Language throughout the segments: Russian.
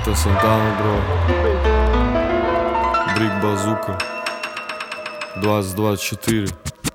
Это Сантана, бро. Брик Базука 2024.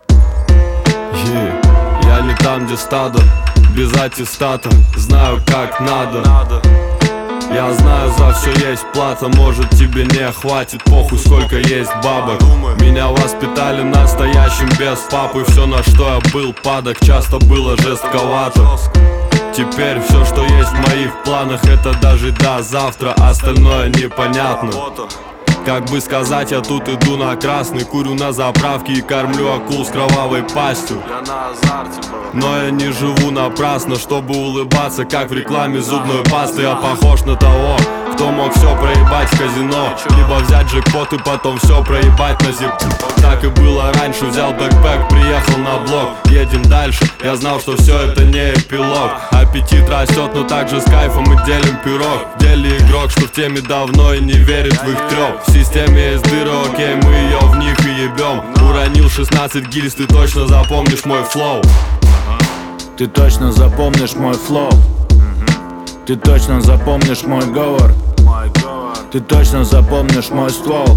Я не там, где стадо, без аттестата. Знаю, как надо. Я знаю, за все есть плата. Может, тебе не хватит, похуй, сколько есть бабок. Меня воспитали настоящим без папы. Все, на что я был падок, часто было жестковато. Теперь все, что есть в моих планах, это дожить до завтра, остальное непонятно. Как бы сказать, я тут иду на красный, курю на заправке и кормлю акул с кровавой пастью. Я на азарте, бро. Но я не живу напрасно, чтобы улыбаться, как в рекламе зубной пасты. Я похож на того, кто мог все проебать в казино, либо взять джекпот и потом все проебать на зип. Так и было раньше, взял бэкпэк, приехал на блок. Едем дальше, я знал, что все это не эпилог. Аппетит растет, но также с кайфом мы делим пирог. В деле игрок, что в теме давно и не верит в их трёп. В системе есть дыры, окей, мы ее в них и ебем. Уронил 16 гильз, ты точно запомнишь мой флоу. Ты точно запомнишь мой флоу. Ты точно запомнишь мой говор. Ты точно запомнишь мой ствол.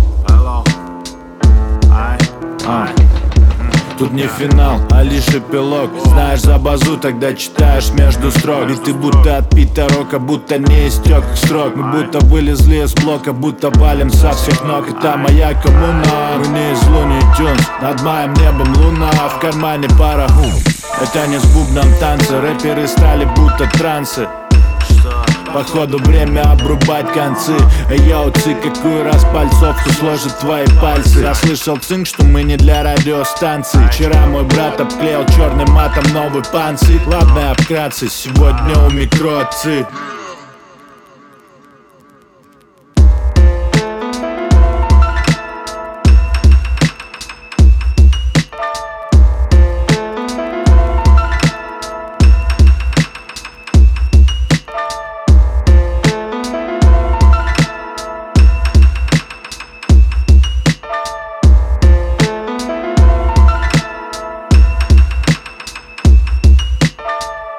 Тут не финал, а лишь эпилог. Знаешь за базу, тогда читаешь между строк. И ты будто отпита рока, будто не истек срок. Мы будто вылезли из блока, будто валим со всех ног. Это моя коммуна, мы не из Луни Тюнс. Над моим небом луна, в кармане пара. Это не с бубном танцы, рэперы стали будто трансы. Походу время обрубать концы. Йоу, ты какой раз пальцовку сложит твои пальцы. Я слышал цинк, что мы не для радиостанции. Вчера мой брат обклеил черным матом новый панцирь. Ладно, обкратце, сегодня у микро отцы.